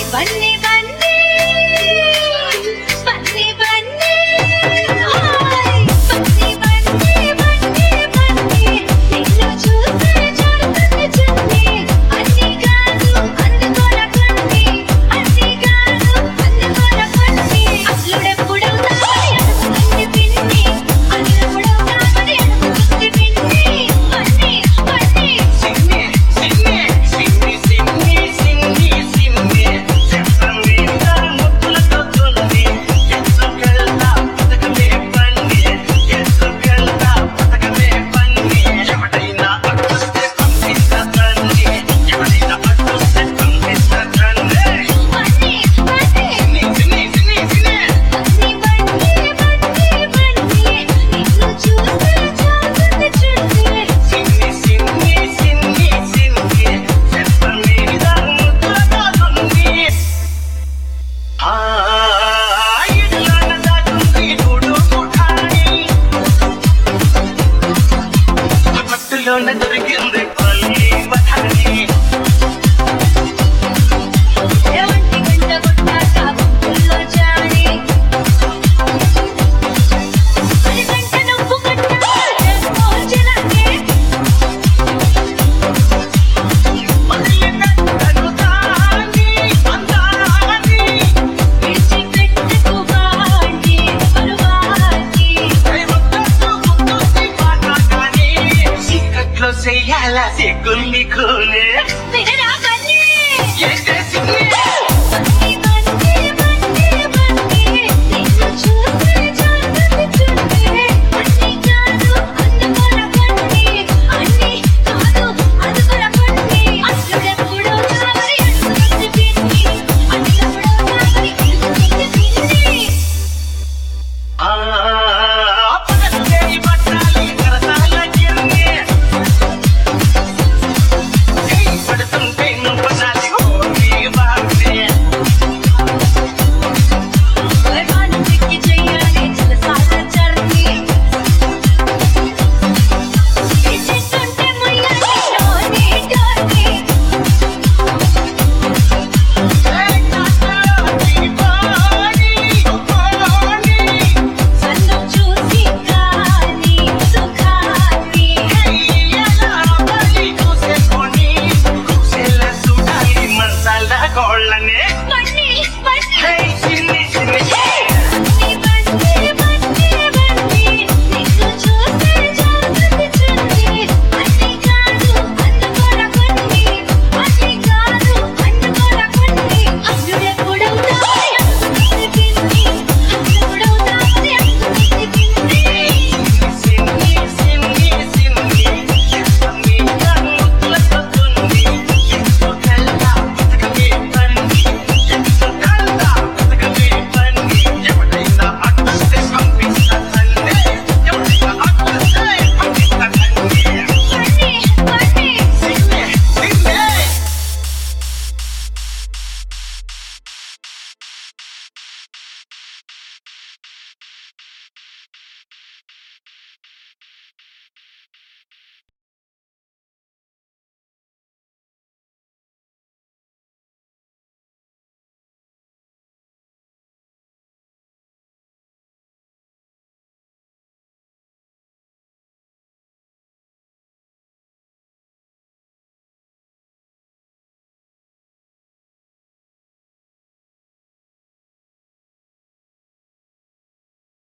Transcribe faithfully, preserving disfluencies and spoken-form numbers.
Bunny Bunny Bunny Bunny hi Bunny Bunny Bunny Bunny నిన్ను చూస్తే జారుతుంది చున్నీ అన్ని కాదు అందుకోర కొన్ని అన్ని కాదు అందుకోర కొన్ని అల్లుడెప్పుడవుతావని అడుగుతుంది పిన్ని అల్లుడెప్పుడవుతావని అడుగుతుంది పిన్ని బన్నీ బన్నీ సిన్ని సిన్ని సిన్ని సిన్ని సిన్ని సిన్ని చెప్పండి ముద్దులతో తుంది ఎత్తుకెళ్తా పథకమే పన్ని ఎత్తుకెళ్తా పథకమే పన్ని ఎవడైనా అడ్డొస్తే పంపిస్తా తన్ని ఎవడైనా అడ్డొస్తే పంపిస్తా తన్ని బన్నీ బన్నీ సిన్ని సిన్ని సిన్ని సిన్ని బన్నీ బన్నీ బన్నీ నిన్ను చూస్తే జారుతుంది చున్నీ సిన్ని సిన్ని సిన్ని సిన్ని చెప్పండి ముద్దులతో తుంది ఆ ఇళ్ళన దాటుంది గూడు గుఠాని పట్టులోన దొరికింది పల్లి బఠాని ఎవంటి గంట కొట్టాక గుంపుల్లో జాడి అది గంట నొప్పు కట్టాక మోచలాగే వదిలినట్టను తాని అందాని విడిచిపెట్టుకు బాండి పరువాకి దైవత్తు గుర్తొచ్చి పాటాగాని చీకట్లో చెయ్యాల సిగ్గుల్ని కూనే వినరా